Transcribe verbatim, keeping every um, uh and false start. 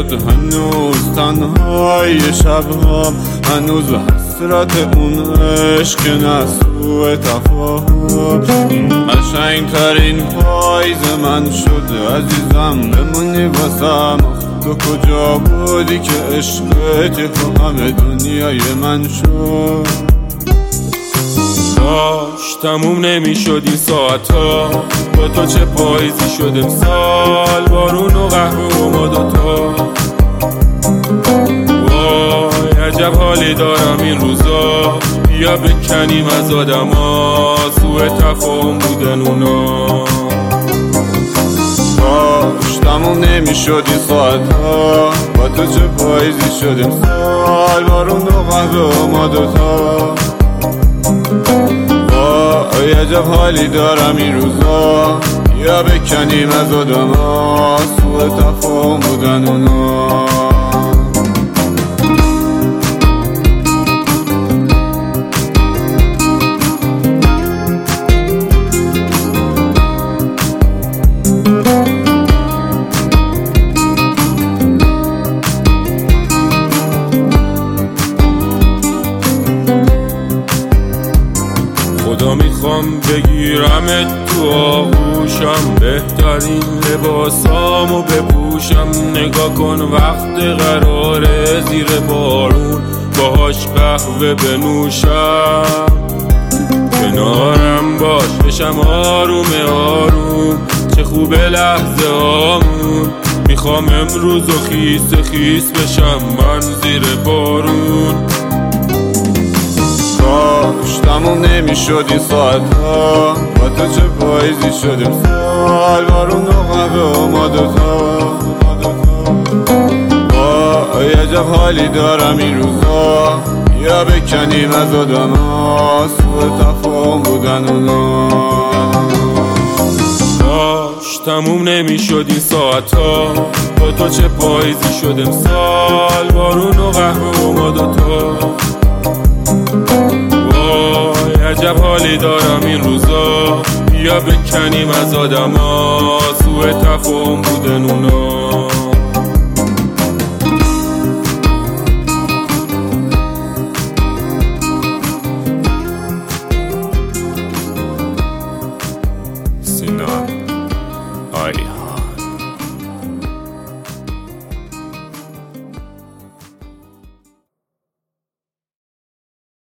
نمیشد هنوز تنهای شبهام، هنوز حسرت اون عشق نسو تفاهم. این قشنگ ترین پاییز من شد عزیزم، بمونی واسم. تو کجا بودی که عشقت همه دنیای من شد؟ داشت تموم نمیشد این ساعت ها، با تو چه پاییزی شد امسال، بارون و قهوه و ما دوتا. وای عجب حالی دارم این روزا، بیا بکنیم از آدم ها سوء تفاهم بودن اونا. داشت تموم نمیشد این ساعت ها، با تو چه پاییزی شد امسال، بارون و قهوه و ما دوتا. وای عجب حالی دارم این روزا، بیا بکنیم از آدم ها سوء تفاهم بودن اونا. خدا میخوام بگیرمت تو آغوشم، بهترین لباسامو بپوشم. نگاه کن وقت قراره زیر بارون باهاش قهوه بنوشم. کنارم باش بشم آروم آروم، چه خوبه لحظه آمون. میخوام امروز و خیس خیس بشم من زیر بارون. داشت تموم نمیشد این ساعت ها، با تو چه پاییزی شد امسال، بارون و قهوه و ما دوتا. وای عجب حالی دارم این روزا، بیا بکنیم از آدم ها سوء تفاهم بودن اونا. داشت تموم نمیشد این ساعت ها، با تو چه پاییزی شد امسال، بارون و قهوه و ما دوتا. عجب حالی دارم این روزا، بیا بکنیم از آدم ها سوء تفاهم بودن اونا.